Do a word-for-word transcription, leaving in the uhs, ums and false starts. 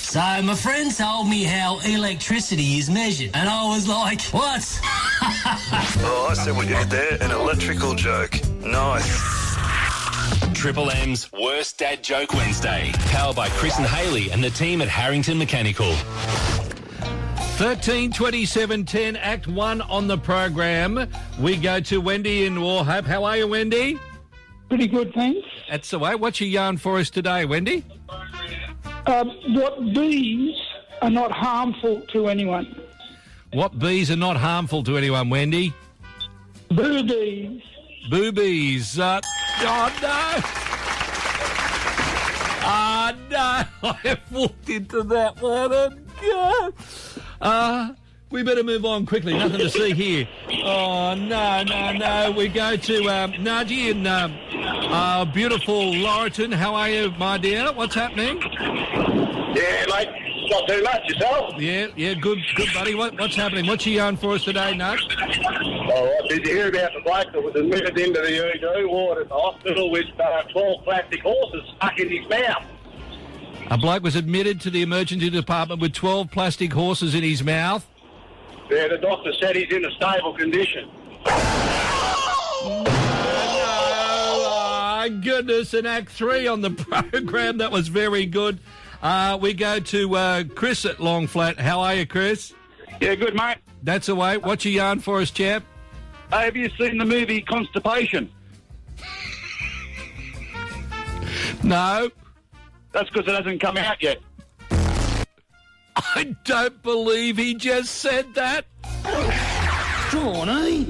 So my friend told me how electricity is measured, and I was like, what? Oh, I see what you did there. An electrical joke. Nice. Triple M's Worst Dad Joke Wednesday. Powered by Chris and Hayley and the team at Harrington Mechanical. thirteen twenty-seven ten, Act one on the program. We go to Wendy in Warhope. How are you, Wendy? Pretty good, thanks. That's the way. What's your yarn for us today, Wendy? Um, what bees are not harmful to anyone? What bees are not harmful to anyone, Wendy? Boobies. Boobies. Uh, oh, no. Ah, oh, no. I have walked into that one. And, God. Uh, we better move on quickly. Nothing to see here. Oh, no, no, no. We go to um, Naji in um, uh, beautiful Laurelton. How are you, my dear? What's happening? Yeah, mate. Not too much, yourself? Yeah, yeah, good, good, buddy. What, what's happening? What's your yarn for us today, Nudge? All right. Did you hear about the bloke that was admitted into the E D ward at the hospital with uh, twelve plastic horses stuck in his mouth? A bloke was admitted to the emergency department with twelve plastic horses in his mouth. Yeah, the doctor said he's in a stable condition. No, oh, goodness, an Act three on the program. That was very good. Uh, we go to uh, Chris at Long Flat. How are you, Chris? Yeah, good, mate. That's the way. What's your yarn for us, champ? Uh, have you seen the movie Constipation? No. That's because it hasn't come out yet. I don't believe he just said that. Go on, eh?